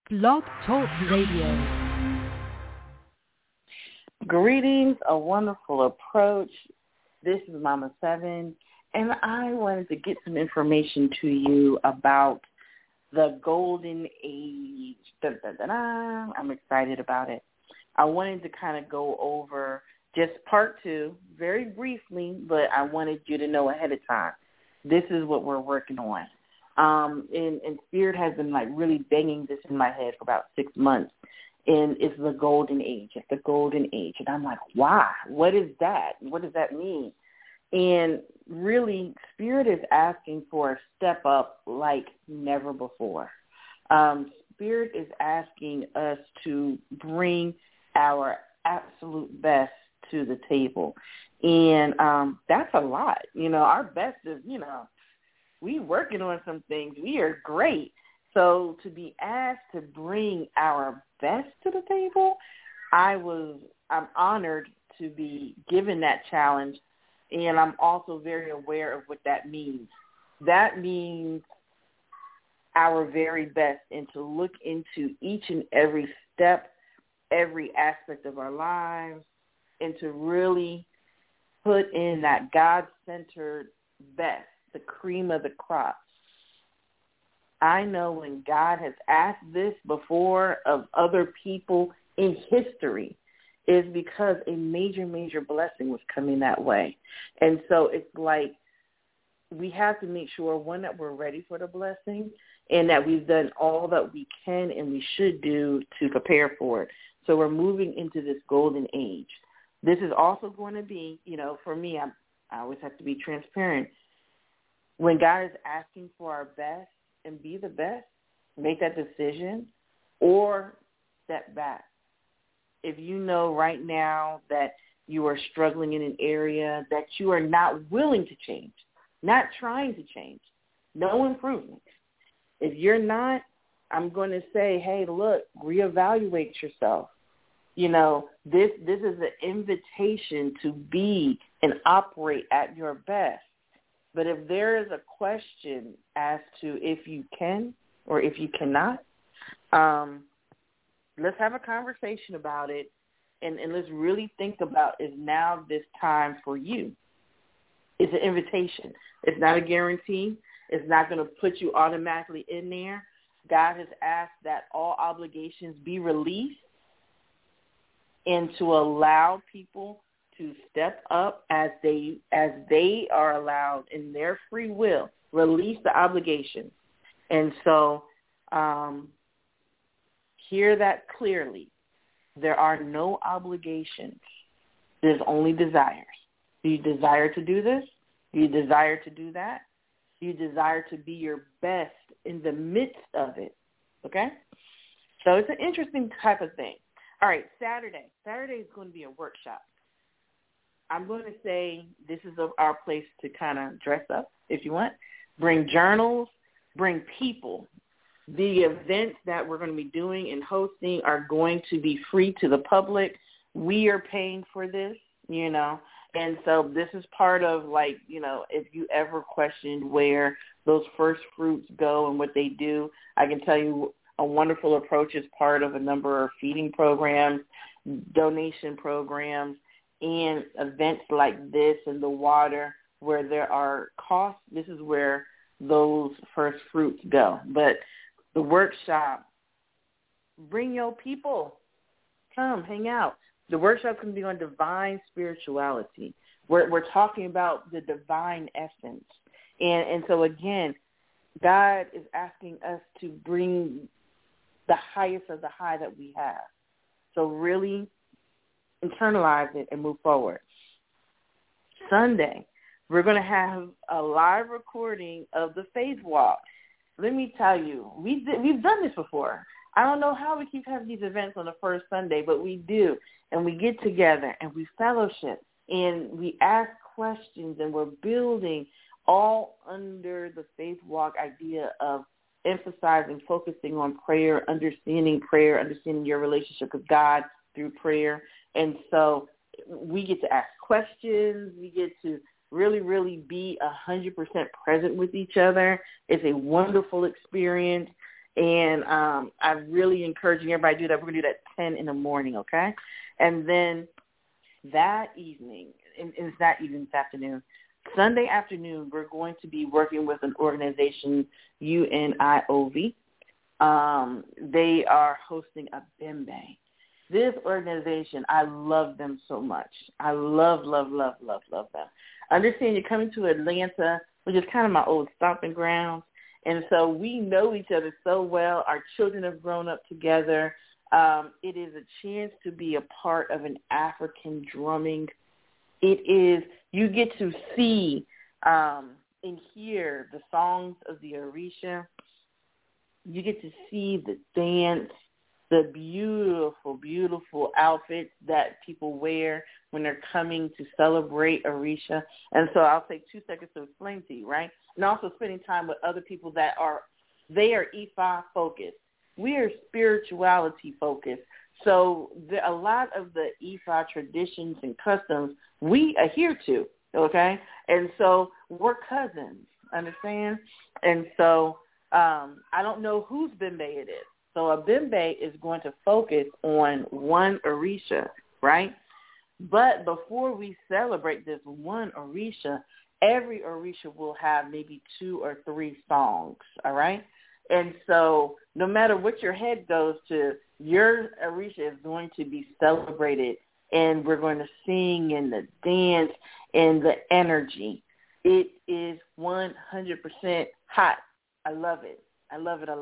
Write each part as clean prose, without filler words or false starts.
Blog Talk Radio. Greetings, a wonderful approach. This is Mama Seven, and I wanted to get some information to you about the golden age. I'm excited about it. I wanted to kind of go over just part two very briefly, but I wanted you to know ahead of time. This is what we're working on. And Spirit has been like really banging this in my head for about 6 months. And it's the golden age. It's the golden age. And I'm like, why? What is that? What does that mean? And really, Spirit is asking for a step up like never before. Spirit is asking us to bring our absolute best to the table. And that's a lot. You know, our best is, we working on some things. We are great. So to be asked to bring our best to the table, I'm honored to be given that challenge, and I'm also very aware of what that means. That means our very best, and to look into each and every step, every aspect of our lives, and to really put in that God-centered best, the cream of the crop. I know when God has asked this before of other people in history, is because a major, major blessing was coming that way. And so it's like we have to make sure, one, that we're ready for the blessing and that we've done all that we can and we should do to prepare for it. So we're moving into this golden age. This is also going to be, for me, I always have to be transparent. When God is asking for our best and be the best, make that decision or step back. If you know right now that you are struggling in an area that you are not willing to change, not trying to change, no improvement. If you're not, I'm going to say, hey, look, reevaluate yourself. This is an invitation to be and operate at your best. But if there is a question as to if you can or if you cannot, let's have a conversation about it, and let's really think about, is now this time for you? It's an invitation. It's not a guarantee. It's not going to put you automatically in there. God has asked that all obligations be released and to allow people to step up as they are allowed in their free will, release the obligation. And so hear that clearly. There are no obligations. There's only desires. Do you desire to do this? Do you desire to do that? Do you desire to be your best in the midst of it? Okay? So it's an interesting type of thing. All right, Saturday. Saturday is going to be a workshop. I'm going to say this is our place to kind of dress up, if you want. Bring journals, bring people. The events that we're going to be doing and hosting are going to be free to the public. We are paying for this, And so this is part of, if you ever questioned where those first fruits go and what they do, I can tell you a wonderful approach is part of a number of feeding programs, donation programs, and events like this in the water where there are costs. This is where those first fruits go. But the workshop, bring your people. Come, hang out. The workshop can be on divine spirituality. We're talking about the divine essence. And so, again, God is asking us to bring the highest of the high that we have. So really internalize it and move forward. Sunday, we're going to have a live recording of the Faith Walk. Let me tell you, we've done this before. I don't know how we keep having these events on the first Sunday, but we do. And we get together and we fellowship and we ask questions, and we're building all under the Faith Walk idea of emphasizing, focusing on prayer, understanding your relationship with God through prayer. And so we get to ask questions. We get to really, really be 100% present with each other. It's a wonderful experience. And I'm really encouraging everybody to do that. We're going to do that at 10 in the morning, okay? And then that evening, and it's not even this afternoon, Sunday afternoon, we're going to be working with an organization, UNIOV. They are hosting a bimbe. This organization, I love them so much. I love them. Understand you're coming to Atlanta, which is kind of my old stomping grounds. And so we know each other so well. Our children have grown up together. It is a chance to be a part of an African drumming. It is, you get to see and hear the songs of the Orisha. You get to see the dance, the beautiful, beautiful outfits that people wear when they're coming to celebrate Orisha. And so I'll take 2 seconds to explain to you, right? And also spending time with other people that are Ifa focused. We are spirituality focused. So a lot of the Ifa traditions and customs we adhere to, okay? And so we're cousins, understand? And so I don't know whose bimbe it is. So a bimbe is going to focus on one Orisha, right? But before we celebrate this one Orisha, every Orisha will have maybe 2 or 3 songs, all right? And so no matter what your head goes to, your Orisha is going to be celebrated, and we're going to sing and the dance and the energy. It is 100% hot. I love it. I love it.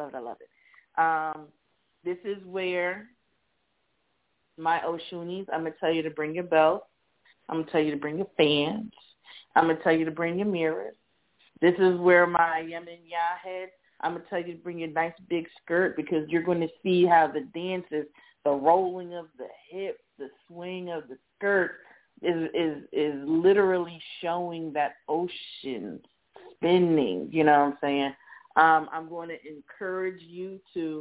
This is where my Oshunis, I'm going to tell you to bring your belts. I'm going to tell you to bring your fans. I'm going to tell you to bring your mirrors. This is where my Yemen Yahed, I'm going to tell you to bring your nice big skirt, because you're going to see how the dances, the rolling of the hips, the swing of the skirt is literally showing that ocean spinning, you know what I'm saying? I'm going to encourage you to,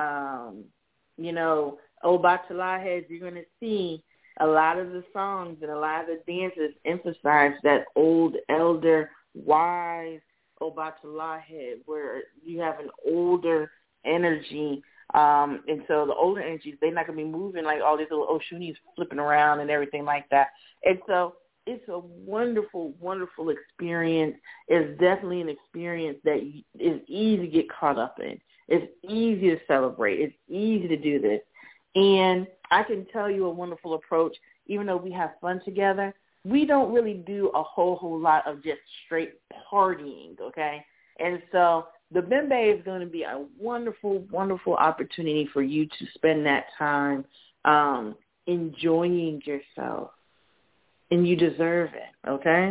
Obatalahed, you're going to see a lot of the songs and a lot of the dances emphasize that old, elder, wise Obatalahed, where you have an older energy. And so the older energies, they're not going to be moving like all these little Oshunis flipping around and everything like that. And so it's a wonderful, wonderful experience. It's definitely an experience that is easy to get caught up in. It's easy to celebrate. It's easy to do this. And I can tell you a wonderful approach, even though we have fun together, we don't really do a whole lot of just straight partying, okay? And so the bimbe is going to be a wonderful, wonderful opportunity for you to spend that time enjoying yourself. And you deserve it, okay?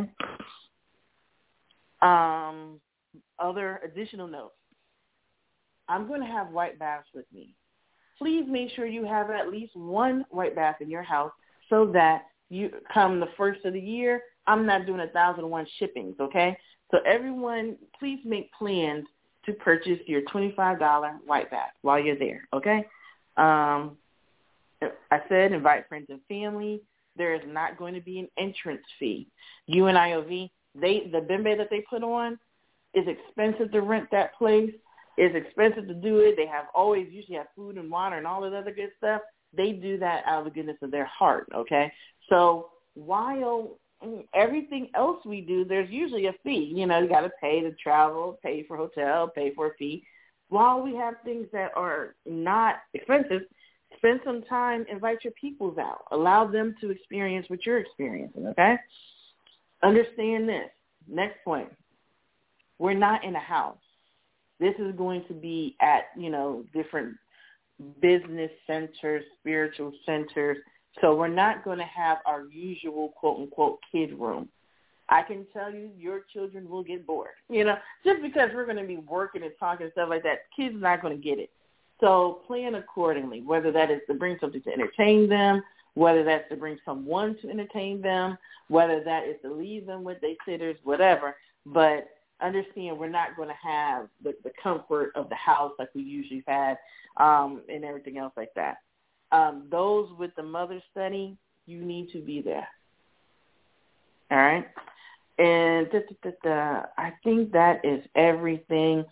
Other additional notes. I'm going to have white baths with me. Please make sure you have at least one white bath in your house so that you come the first of the year, I'm not doing 1,001 shippings, okay? So everyone, please make plans to purchase your $25 white bath while you're there, okay? I said invite friends and family. There is not going to be an entrance fee. UNIOV, the bimbe that they put on is expensive to rent that place. It's expensive to do it. They usually have food and water and all that other good stuff. They do that out of the goodness of their heart, okay? So while everything else we do, there's usually a fee. You got to pay to travel, pay for hotel, pay for a fee. While we have things that are not expensive, spend some time, invite your peoples out. Allow them to experience what you're experiencing, okay? Understand this. Next point. We're not in a house. This is going to be at, different business centers, spiritual centers. So we're not going to have our usual, quote-unquote, kid room. I can tell you your children will get bored. Just because we're going to be working and talking and stuff like that, kids are not going to get it. So plan accordingly, whether that is to bring something to entertain them, whether that's to bring someone to entertain them, whether that is to leave them with their sitters, whatever. But understand we're not going to have the comfort of the house like we usually had and everything else like that. Those with the mother study, you need to be there. All right? And I think that is everything.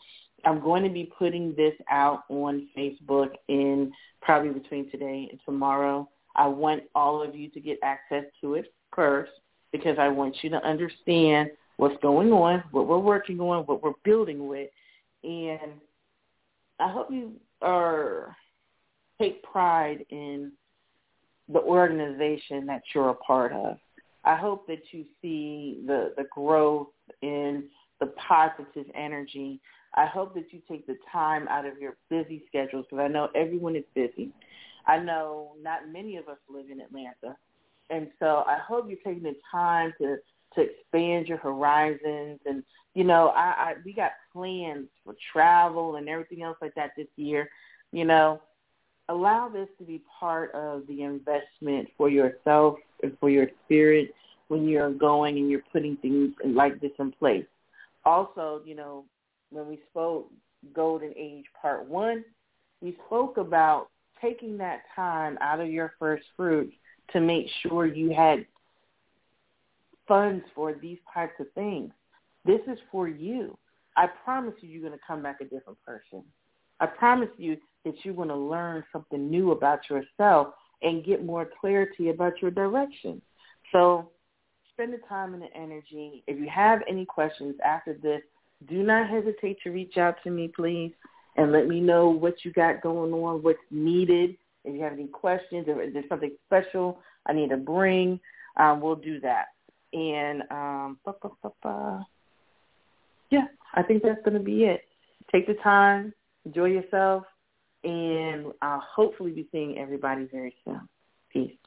I'm going to be putting this out on Facebook in probably between today and tomorrow. I want all of you to get access to it first because I want you to understand what's going on, what we're working on, what we're building with. And I hope you take pride in the organization that you're a part of. I hope that you see the growth and the positive energy. I hope that you take the time out of your busy schedules because I know everyone is busy. I know not many of us live in Atlanta. And so I hope you're taking the time to expand your horizons. And, you know, we got plans for travel and everything else like that this year. You know, allow this to be part of the investment for yourself and for your spirit when you're going and you're putting things like this in place. Also, you know, when we spoke Golden Age Part 1, we spoke about taking that time out of your first fruit to make sure you had funds for these types of things. This is for you. I promise you, you're going to come back a different person. I promise you that you're going to learn something new about yourself and get more clarity about your direction. So spend the time and the energy. If you have any questions after this, do not hesitate to reach out to me, please, and let me know what you got going on, what's needed. If you have any questions, if there's something special I need to bring, we'll do that. And, yeah, I think that's going to be it. Take the time, enjoy yourself, and I'll hopefully be seeing everybody very soon. Peace.